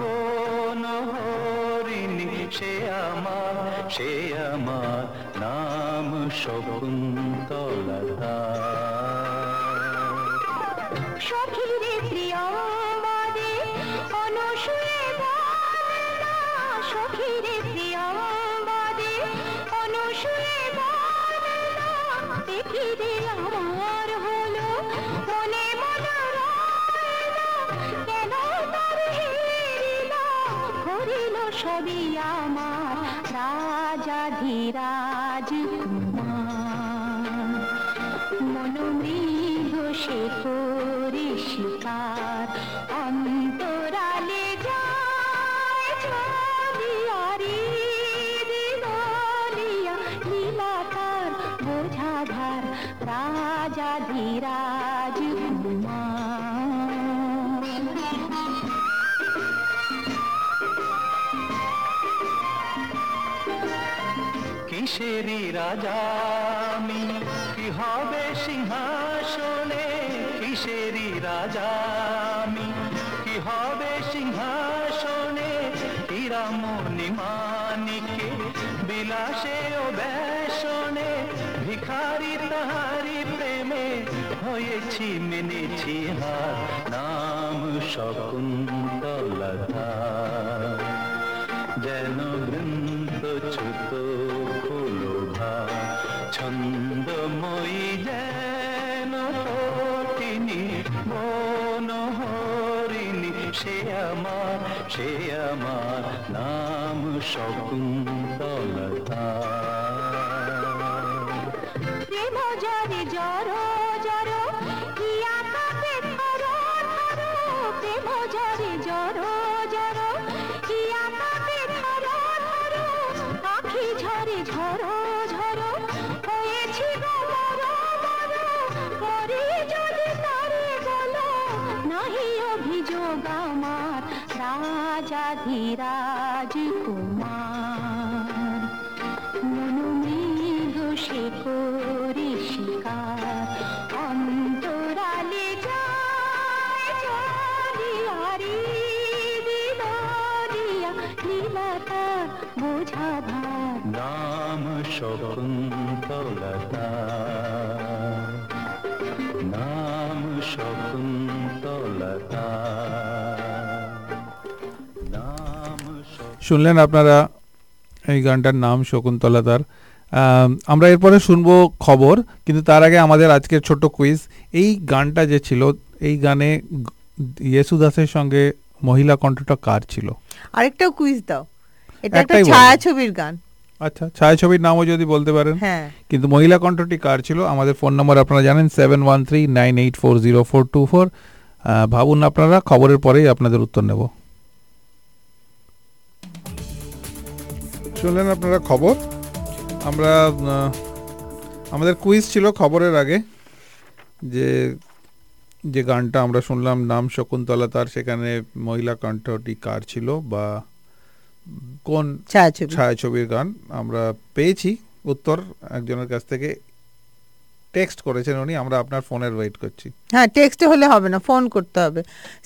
বনহরিণী, সে আমার নাম শকুন্তলতা। সখীরে প্রিয়বাদে অনুসূয়ে বন্দনা, সখীরে প্রিয়বাদে অনুসূয়ে বন্দনা। দেখিলে আমার হলো মনে মনোরঞ্জনা, কেন তার হেরিলা করিল সবই আমার রাজাধিরাজ কুমার। মনোমৃগ সে করে শিকার, অন্তরালে যায় চলিয়ারি দিগলিয়া। লীলা তার বোঝাধার রাজাধিরাজ কুমার। কিসেরি রাজা আমি, কি হবে সিংহাসনে। কিসেরি রাজা আমি, কি হবে সিংহাসনে। হীরামণি মানিকে বিলাসে ও বেশনে, ভিখারি তাহারি প্রেমে হয়েছি মেনেছি হার। নাম শকুন্তলতা, যেন বৃন্তচ্যুত ফুলভা। ছন্দময়ী যেন তিনি বনহরিণী, সে আমার নাম শকুন্তলতা। প্রেম জরে জড় জড় হিয়া কাঁপে থর থর। প্রেম জরে জড় জড় হিয়া কাঁপে থর থর। আখি ঝরে ঝড় ঝড় হয়েছি গো মর মর। পরে যদি তারে বলো নাহি অভিযোগ আমার রাজাধিরাজ কুমার। সে করে শিকার অন্তরালে যায় চলিয়ারি দিলরিয়া লীলাটা বোঝা ভার নাম শকুন্তলতা নাম শকুন্তলতা শুনলেন আপনারা এই গানটার নাম শকুন্তলতার। আমরা এরপরে শুনবো খবর, কিন্তু তার আগে আমাদের আজকের ছোট্ট কুইজ। এই গানটা যে ছিল, এই গানে ইয়েসুদাসের সঙ্গে মহিলা কণ্ঠটা কার ছিল? আরেকটাও কুইজ দাও, এটা একটা একটাই বলবো। ছায়াছবির গান। আচ্ছা, ছায়াছবির নামও যদি বলতে পারেন। হ্যাঁ, কিন্তু মহিলা কণ্ঠটি কার ছিল? আমাদের ফোন নম্বর আপনারা জানেন 7139840424। ভাবুন আপনারা, খবরের পরেই আপনাদের উত্তর নেব। শুনলেন আপনারা খবর। আমরা আমাদের কুইজ ছিল খবরের আগে, যে গানটা আমরা শুনলাম নাম শকুন্তলতার, সেখানে মহিলা কণ্ঠটি কার ছিল বা কোন ছায়াছবির গান। আমরা পেয়েছি উত্তর একজনের কাছ থেকে, টেক্সট করেছেন উনি। আমরা আপনার ফোনের ওয়েট করছি। হ্যাঁ, টেক্সটে হলে হবে না, ফোন করতে হবে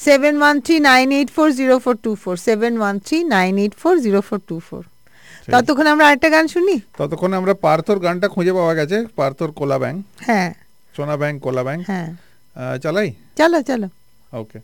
7139840424 7139840424। ততক্ষণ আমরা আরেকটা গান শুনি। ততক্ষণে আমরা পার্থর গানটা খুঁজে পাওয়া গেছে, পার্থর কোলা ব্যাং। হ্যাঁ, সোনা ব্যাং কোলা ব্যাং। হ্যাঁ, চালাই। চলো চলো। ওকে।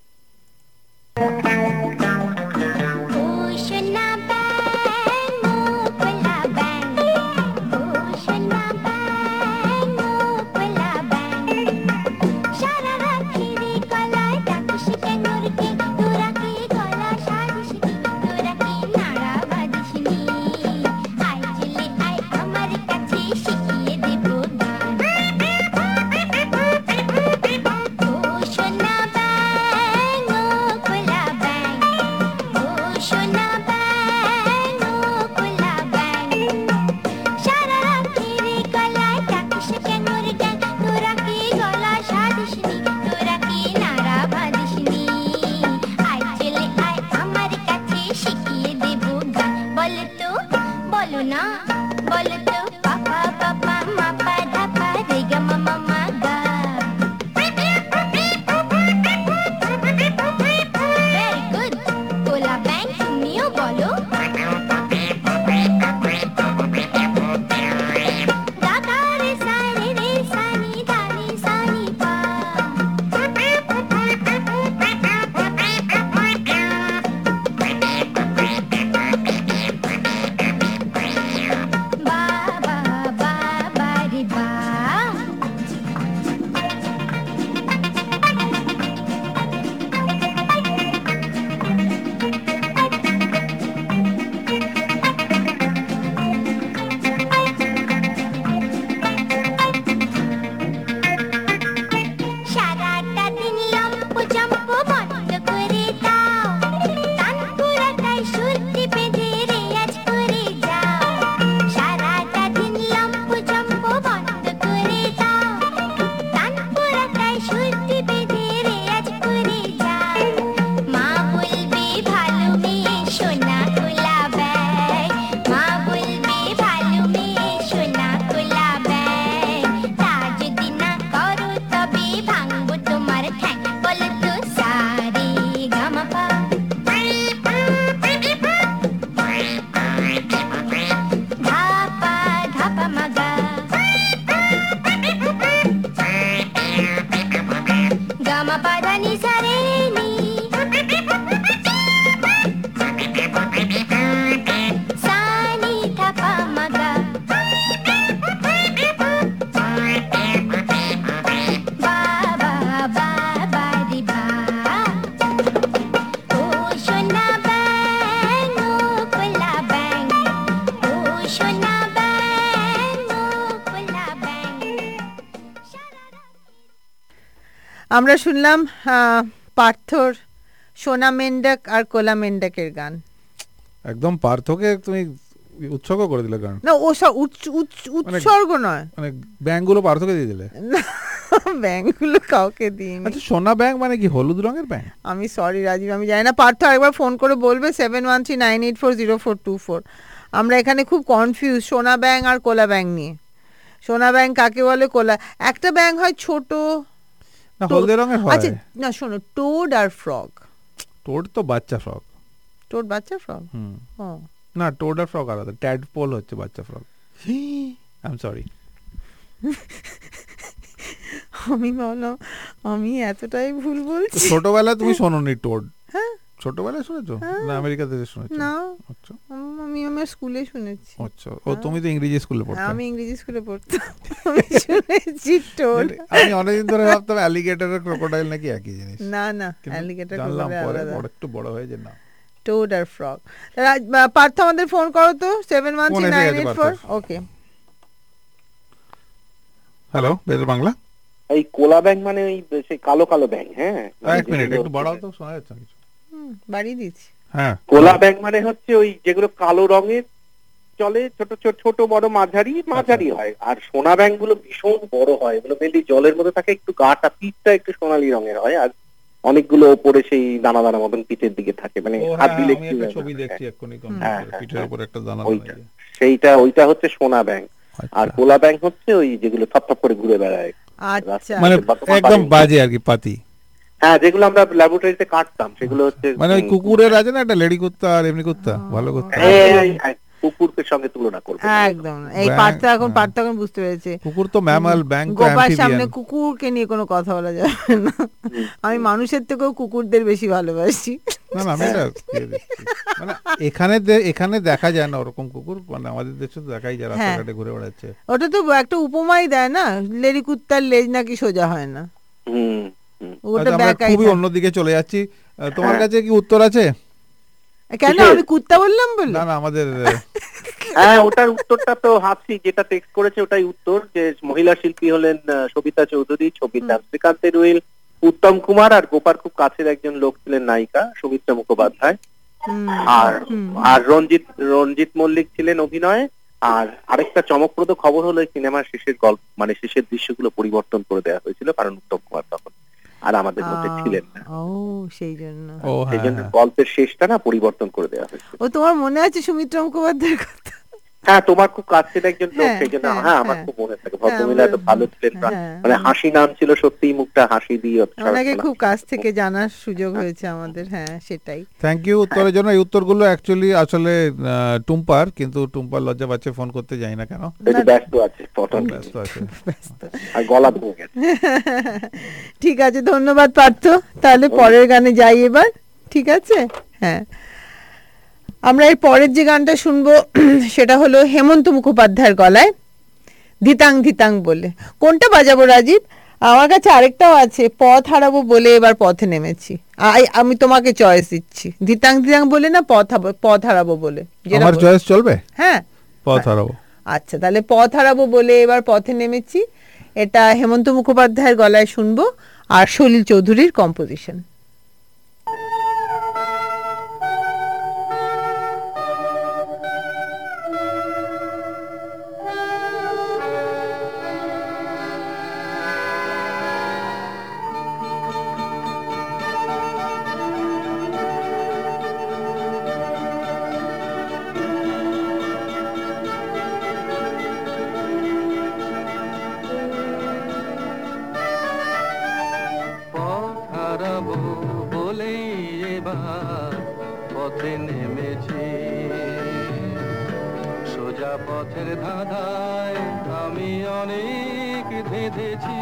আমরা শুনলাম পার্থর সোনা মেন্ডাক আর কোলা মেন্ডাকের গান। একদম পার্থকে তুমি উৎসর্গ করে দিলে গান। না, ও সব উৎসর্গ নয়, মানে ব্যাংকগুলো পার্থকে দিয়ে দিলে। ব্যাংকগুলো কাউকে দিইনি। আচ্ছা, সোনা ব্যাংক মানে কি হলুদ রঙের ব্যাংক? আমি সরি রাজীব, আমি জানি না। পার্থ আরেকবার ফোন করে বলবে 7139840424। আমরা এখানে খুব কনফিউজ সোনা ব্যাংক আর কোলা ব্যাংক নিয়ে। সোনা ব্যাং কাকে বলে, কোলা একটা ব্যাং হয় ছোট, না হলদে রঙের হয়। আচ্ছা না শোনো, টোড আর ফ্রগ। টোড তো বাচ্চা ফ্রগ। টোড বাচ্চা ফ্রগ? ও না, টোড আর ফ্রগ আলাদা, ট্যাডপোল হচ্ছে বাচ্চা ফ্রগ। I am sorry. আমি ভাবলাম আমি এতটাই ভুল বলছি। ছোটবেলায় তুমি শোনোনি টোড? হ্যাঁ ছোটবেলায় শুনেছো না আমেরিকাতে শুনেছো? না আচ্ছা আমি আমার স্কুলে শুনেছি। আচ্ছা ও তুমি তো ইংরেজি স্কুলে পড়তে। আমি ইংরেজি স্কুলে পড়তাম, আমি শুনেছি টোড। আমি অনেকদিন ধরে ভাবতাম অ্যালিগেটর আর ক্রোকোডাইল নাকি একই জিনিস। না না, অ্যালিগেটর জানলাম পরে আলাদা, বড় একটু বড় হয়ে যে না। টোড আর ফ্রগ। পার্থ আমাদের ফোন করো তো 7139884। ওকে হ্যালো বেতার বাংলা। এই কোলা ব্যাং মানে ওই সেই কালো কালো ব্যাং। হ্যাঁ এক মিনিট একটু বাড়াও তো, শোনা যাচ্ছে না কিছু। বাড়িয়ে দিচ্ছি। হ্যাঁ কোলা ব্যাং মানে হচ্ছে ওই যেগুলো কালো রঙের চলে, ছোট ছোট ছোট বড় মাঝারি হয়। আর সোনা ব্যাং গুলো ভীষণ বড় হয়, এগুলো মেনলি জলের মধ্যে থাকে, একটু গাটা পিঠটা একটু সোনালী রঙের হয়, আর অনেকগুলো ওপরে সেই দানা দানা মতন পিঠের দিকে থাকে, মানে হাত দিলে আমি একটা ছবি দেখছি এক্ষুনি পিঠের উপর একটা দানা দানা। ওইটা হচ্ছে সোনা ব্যাং। আর কোলা ব্যাং হচ্ছে ওই যেগুলো থপথপ করে ঘুরে বেড়ায়, আচ্ছা মানে একদম বাজে আর কি, পাতি। হ্যাঁ যেগুলো আমরা ল্যাবরেটরিতে কাটতাম সেগুলো হচ্ছে মানে ওই কুকুরের আছে না একটা লেডি কুত্তা আর এমনি কুত্তা, ভালো কুত্তা, কুকুরের সঙ্গে তুলনা করবে একদম। এই পার্থ এখন বুঝতে পেরেছে, কুকুর তো ম্যামাল, ব্যাং তো গোপার সামনে অ্যাম্ফিবিয়ান। কুকুরকে নিয়ে কোনো কথা বলা যাবে না। আমি মানুষের থেকেও কুকুরদের বেশি ভালোবাসি। না না আমি এটা মানে এখানে দেখা যায় না ওরকম কুকুর, মানে আমাদের দেশে তো দেখাই যায়, রাস্তাঘাটে ঘুরে বেড়াচ্ছে। ওটা তো একটা উপমাই দেয় না, লেডি কুত্তার লেজ নাকি সোজা হয় না। ওটা ব্যাকাই। খুবই অন্যদিকে চলে যাচ্ছি। তোমার কাছে কি উত্তর আছে? কেন আমি কুত্তা বললাম বলে? না না আমাদের হ্যাঁ ওটার উত্তরটা তো হাসি যেটা টেক্সট করেছে ওটাই উত্তর, যে মহিলা শিল্পী হলেন সবিতা চৌধুরী, ছবিটা শ্রীকান্তের উইল, উত্তম কুমার, আর গোপার খুব কাছের একজন লোক ছিলেন নায়িকা সৌমিত্রা মুখোপাধ্যায়, আর রঞ্জিত মল্লিক ছিলেন অভিনয়ে। আর আরেকটা চমকপ্রদ খবর হলো সিনেমার শেষের গল্প, মানে শেষের দৃশ্যগুলো পরিবর্তন করে দেওয়া হয়েছিল, কারণ উত্তম কুমার তখন আর আমাদের মধ্যে ছিলেন না। সেই জন্য গল্পের শেষটা না পরিবর্তন করে দেওয়া হয়েছে। ও তোমার মনে আছে সুমিত্রা মুখোপাধ্যায়ের কথা? হ্যাঁ তোমার খুব কাছের একজন লোক, সেই জন্য হ্যাঁ আমার খুব মনে থাকে। ভদ্রমহিলা এত ভালো ছিলেন, মানে হাসি নাম ছিল, সত্যিই মুখটা হাসি দিয়ে ওনাকে খুব কাছ থেকে জানার সুযোগ হয়েছে আমাদের। হ্যাঁ সেটাই। থ্যাংক ইউ উত্তরের জন্য। এই উত্তরগুলো অ্যাকচুয়ালি আসলে টুম্পার, কিন্তু টুম্পার লজ্জা পাচ্ছে, ফোন করতে যাই না কেন, ব্যস্ত আছে আর গলা ভেঙে গেছে। ঠিক আছে, ধন্যবাদ পার্থ। তাহলে পরের গানে যাই এবার, ঠিক আছে? হ্যাঁ আমরা এর পরের যে গানটা শুনবো সেটা হলো হেমন্ত মুখোপাধ্যায়ের গলায়, ধিতাং ধিতাং বলে। কোনটা বাজাবো রাজীব? আমার কাছে আরেকটাও আছে, পথ হারাবো বলে এবার পথে নেমেছি। আমি তোমাকে চয়েস দিচ্ছি, ধিতাং ধিতাং বলে না পথ হারাবো বলে। আমার চয়েস চলবে? হ্যাঁ পথ হারাবো। আচ্ছা তাহলে পথ হারাবো বলে এবার পথে নেমেছি, এটা হেমন্ত মুখোপাধ্যায়ের গলায় শুনবো, আর সলিল চৌধুরীর কম্পোজিশন। পথে নেমেছি, সোজা পথের ধাঁধায় আমি অনেক ধেঁধেছি।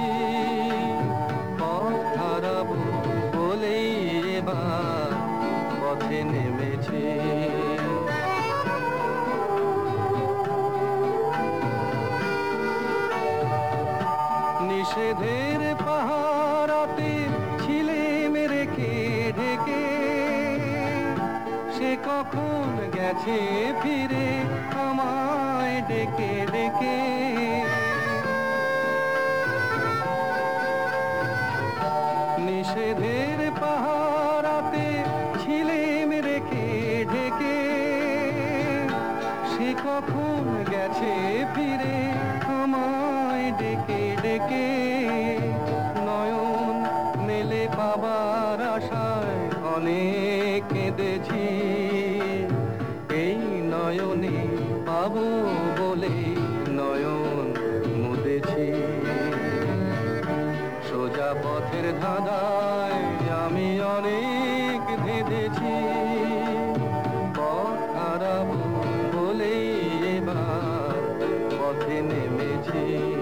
পথ হারাবো বলেই এবার পথে নেমেছি। নিষেধের পাহারাতে ছিলে মেরেকে ঢেকে, সে কখন গেছে ফিরে আমায় ডেকে ডেকে। নিষেধের পাহারাতে ছিলে মেরেকে ঢেকে, সে কখন গেছে ফিরে আমায় ডেকে ডেকে। নয়ন মেলে পাবার আশায় অনেক কেঁদেছি, এই নয়নে পাবো বলে নয়ন পথের ধাঁধায় আমি অনেক ধেঁধেছি, পথ হারাবো বলেই এবার পথে নেমেছি।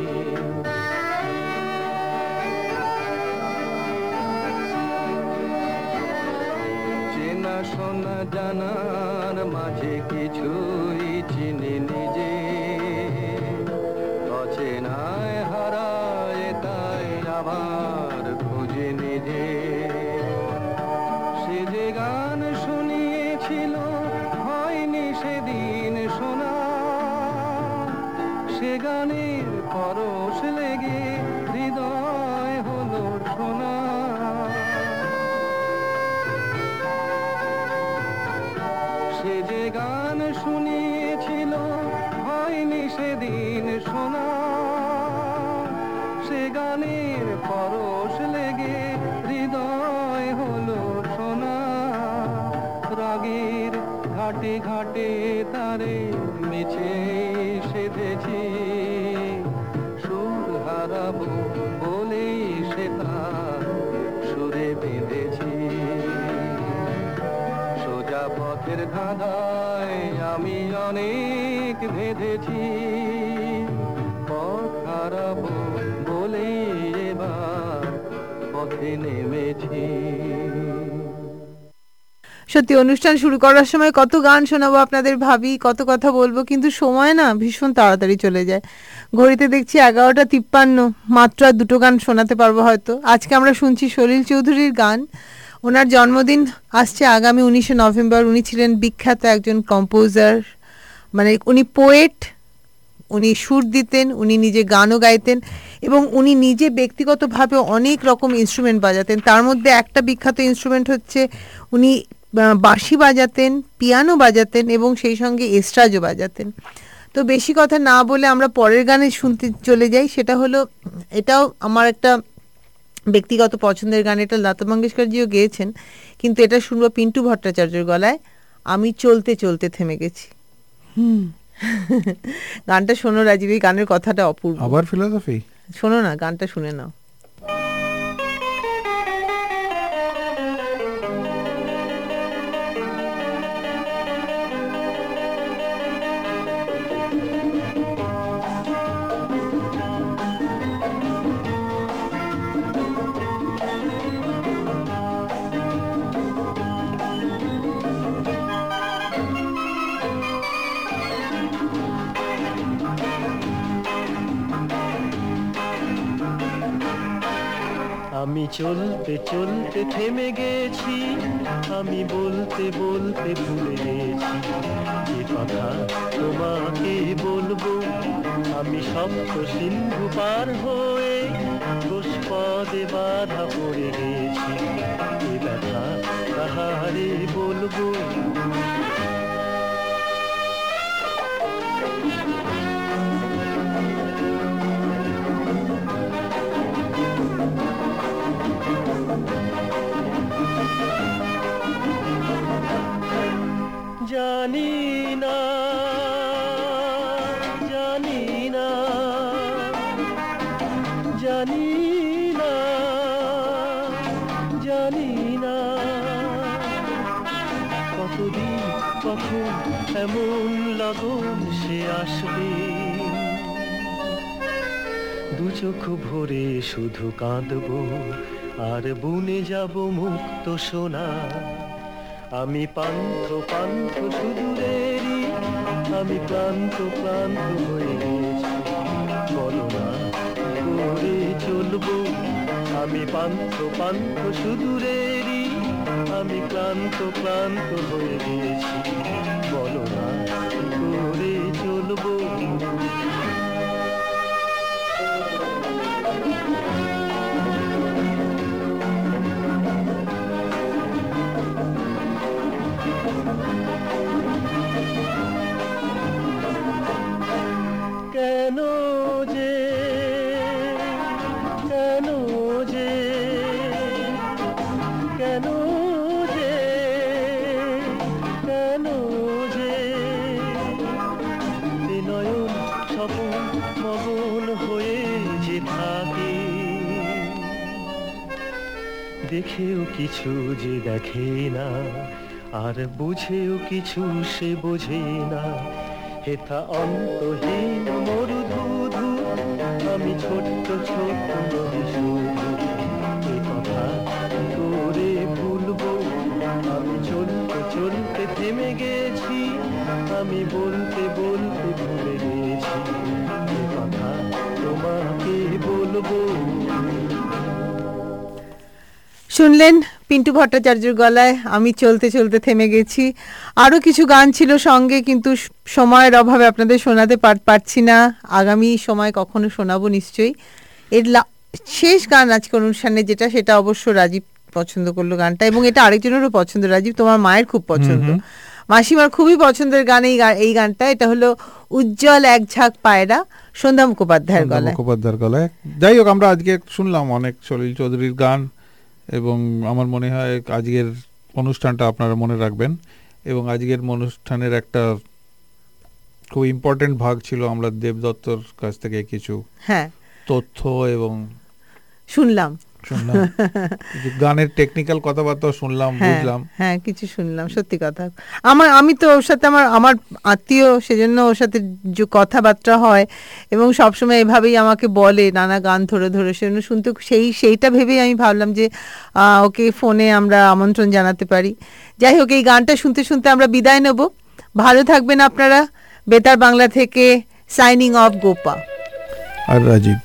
চেনা শোনা জানার মাঝে কিছুই চিনি নিজে, অচেনায় হারায় তাই আবার খুঁজে নিজে। সে যে গান শুনিয়েছিল হয়নি সেদিন শোনা, সে গানের পরশ লেগে হৃদয় হলো শোনা। সে যে গান শুনিয়েছিল হয়নি সেদিন শোনা, সে গানের পরশ লেগে হৃদয় হলো শোনা। রাগের ঘাটে ঘাটে তারে মিছে সেধেছি, সুর হারাবো বলেই সে তার সুরে বেঁধেছি। সোজা পথের ধাঁধায় আমি অনেক ভেদেছি, পথ হারাবো বলেই এবার পথে নেমেছি। সত্যি অনুষ্ঠান শুরু করার সময় কত গান শোনাবো আপনাদের, ভাবি কত কথা বলবো, কিন্তু সময় না ভীষণ তাড়াতাড়ি চলে যায়। ঘড়িতে দেখছি 11:53, মাত্র আর 2টো গান শোনাতে পারবো হয়তো। আজকে আমরা শুনছি সলিল চৌধুরীর গান। ওনার জন্মদিন আসছে আগামী 19শে নভেম্বর। উনি ছিলেন বিখ্যাত একজন কম্পোজার, মানে উনি পোয়েট, উনি সুর দিতেন, উনি নিজে গানও গাইতেন এবং উনি নিজে ব্যক্তিগতভাবে অনেক রকম ইনস্ট্রুমেন্ট বাজাতেন। তার মধ্যে একটা বিখ্যাত ইনস্ট্রুমেন্ট হচ্ছে উনি বাঁশি বাজাতেন, পিয়ানো বাজাতেন এবং সেই সঙ্গে এস্ট্রাজও বাজাতেন। তো বেশি কথা না বলে আমরা পরের গানে শুনতে চলে যাই। সেটা হলো, এটাও আমার একটা ব্যক্তিগত পছন্দের গান, এটা লতা মঙ্গেশকরজিও গেয়েছেন, কিন্তু এটা শুনবো পিন্টু ভট্টাচার্যের গলায়, আমি চলতে চলতে থেমে গেছি। গানটা শোনো রাজীব, এই গানের কথাটা অপূর্ব। আবার ফিলোসফি শোনো না, গানটা শুনে নাও। আমি চলতে চলতে থেমে গেছি, আমি বলতে বলতে ভুলে গেছি যে কথা তোমাকে বলবো। আমি সপ্ত সিন্ধু পার হয়ে গোষ্পদে বাধা পড়ে গেছি, এ ব্যথা কাহারে বলবো। জানি না, জানি না, জানি না, জানি না, কতদিন কখন এমন লাগন সে আসবে। দু চোখ ভরে শুধু কাঁদবো আর বুনে যাব মুক্ত সোনা। আমি পান্থ পান্থ সুদূরেরই, আমি ক্লান্ত ক্লান্ত হয়ে গেছি, বলো না করে চলবো। আমি পান্থ পান্থ সুদূরেরই, আমি ক্লান্ত ক্লান্ত হয়ে গেছি, বলো না করে চলবো। কেন যে, কেন যে, কেন যে, কেন যে বিনয়ন স্বপন মগন হয়ে যে থাকে। দেখেও কিছু যে দেখে না, আর বুঝেও কিছু সে বোঝে না। হেথা অন্তহীন মরুধুধু, আমি ছোট্ট ছোট্ট নদী শুধু। এ কথা কি করে ভুলবো, আমি চলতে চলতে থেমে গেছি, আমি বলতে বলতে ভুলে গেছি। এ কথা তোমাকে বলবো। শুনলেন পিন্টু ভট্টাচার্যের গলায় আমি চলতে চলতে থেমে গেছি। আরও কিছু গান ছিল সঙ্গে, কিন্তু সময়ের অভাবে আপনাদের শোনাতে পারছি না। আগামী সময় কখনো শোনাবো নিশ্চয়ই। এর শেষ গান আজকের অনুষ্ঠানে যেটা, সেটা অবশ্য রাজীব পছন্দ করলো গানটা, এবং এটা আরেকজনেরও পছন্দ। রাজীব, তোমার মায়ের খুব পছন্দ, মাসিমার খুবই পছন্দের গান এই গানটা। এটা হলো উজ্জ্বল এক ঝাঁক পায়রা, সন্ধ্যা মুখোপাধ্যায়ের গলায়। যাই হোক, আমরা আজকে শুনলাম অনেক সলিল চৌধুরীর গান, এবং আমার মনে হয় আজকের অনুষ্ঠানটা আপনারা মনে রাখবেন। এবং আজকের অনুষ্ঠানের একটা খুব ইম্পর্টেন্ট ভাগ ছিল, আমরা দেবদত্তর কাছ থেকে কিছু তথ্য এবং শুনলাম গানের টেকনিক্যাল কথাবার্তা শুনলাম, বুঝলাম। হ্যাঁ, কিছু শুনলাম, সত্যি কথা। আমি তো ওর সাথে আমার আত্মীয়, সেজন্য ওর সাথে যে কথাবার্তা হয় এবং সবসময় এভাবেই আমাকে বলে নানা গান ধরে ধরে, সেজন্য শুনতে সেইটা ভেবেই আমি ভাবলাম যে ওকে ফোনে আমরা আমন্ত্রণ জানাতে পারি। যাই হোক, এই গানটা শুনতে শুনতে আমরা বিদায় নেব। ভালো থাকবেন আপনারা। বেতার বাংলা থেকে সাইনিং অফ, গোপা আর রাজীব।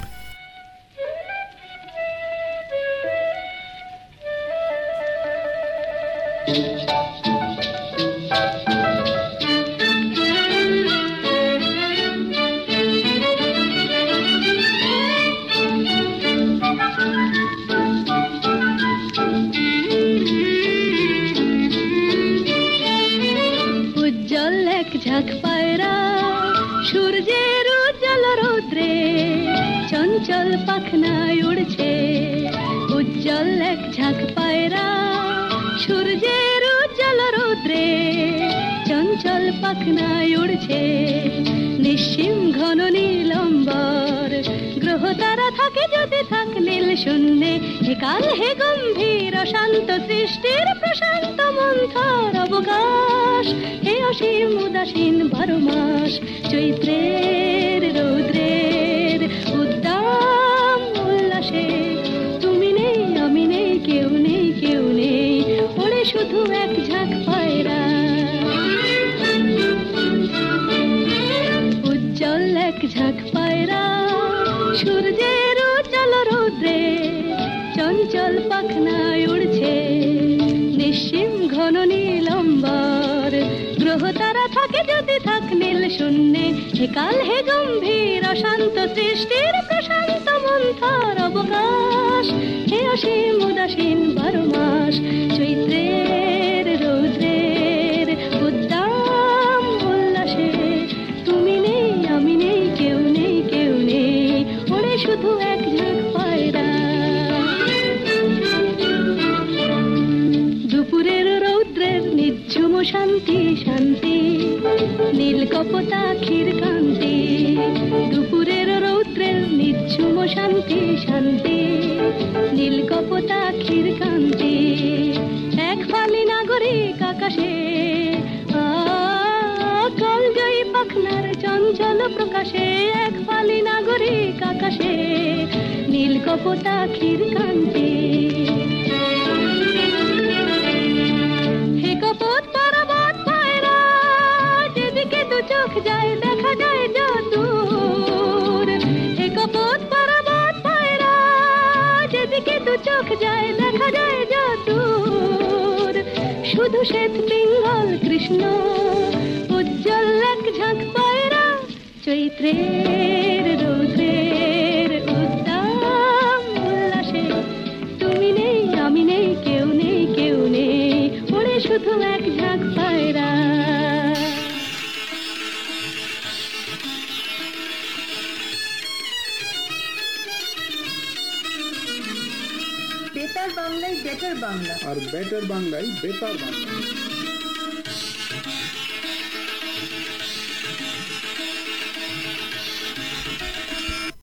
উজ্জ্বল এক ঝাঁক পায়রা, সূর্যের উজ্জ্বল রৌদ্রে চঞ্চল পাখনায় উড়ছে। উজ্জ্বল এক ঝাঁক পায়রা, সূর্যের উজ্জ্বল রৌদ্রে চঞ্চল পাখনায় উড়ছে। নিশ্চিম ঘন নীলম্বর, গ্রহ তারা থাকে যদি থাক নীল শূন্যে। হে কাল হে গম্ভীর অশান্ত সৃষ্টির প্রশান্ত মন্থর অবকাশ। হে অসীম উদাসীন 12 মাস, চৈত্রের রৌদ্রের উদ্দাম উল্লাসে। তুমি নেই, আমি নেই, কেউ নেই, কেউ নেই, ওড়ে শুধু এক ঝাঁক পায়রা। উজ্জ্বল এক ঝাঁক পায়রা, সূর্যের উজ্জ্বল রৌদ্রে চঞ্চল পাখনায় উড়ছে। নিশ্চিম ঘন নীলম্বর, গ্রহ তারা থাকে যদি থাক নীল শূন্যে। হে কাল হে গম্ভীর অশান্ত সৃষ্টির প্রশান্ত মন্থর অবকাশ। হে অসীম উদাসীন 12 মাস, চৈত্রের রৌদ্রের উদ্দাম উল্লাসে। তুমি নেই, আমি নেই, কেউ নেই, কেউ নেই, ওড়ে শুধু এক ঝাঁক পায়রা। দুপুরের রৌদ্রের নিঝুম শান্তি শান্তি, নীল কপোতাক্ষীর কান্তি। দুপুরের রৌদ্রের নিঝুম শান্তি শান্তি, নীল কপোতাক্ষীর কান্তি। এক ফালি নাগরিক আকাশে, কালজয়ী পাখনার চঞ্চল প্রকাশে। এক ফালি নাগরিক আকাশে, নীল কপোতাক্ষীর কান্তি। হে কপোত পর্বত পায়রা, যেদিকে দু চোখ যায় দেখা যায় যদূর। হে কপোত পর্বত পায়রা, যেদিকে দু চোখ যায় দেখা যায় যদূর। শুধু শ্বেত পিঙ্গল কৃষ্ণ, উজ্জ্বল এক ঝাঁক পায়রা, চৈত্রের রৌদ্রের উদ্দাম উল্লাসে। তুমি নেই, আমি নেই, কেউ নেই, কেউ নেই, ওড়ে শুধু এক ঝাঁক পায়রা। বেতার বাংলায় বেটার বাংলা, আর বেটার বাংলায় বেতার বাংলা।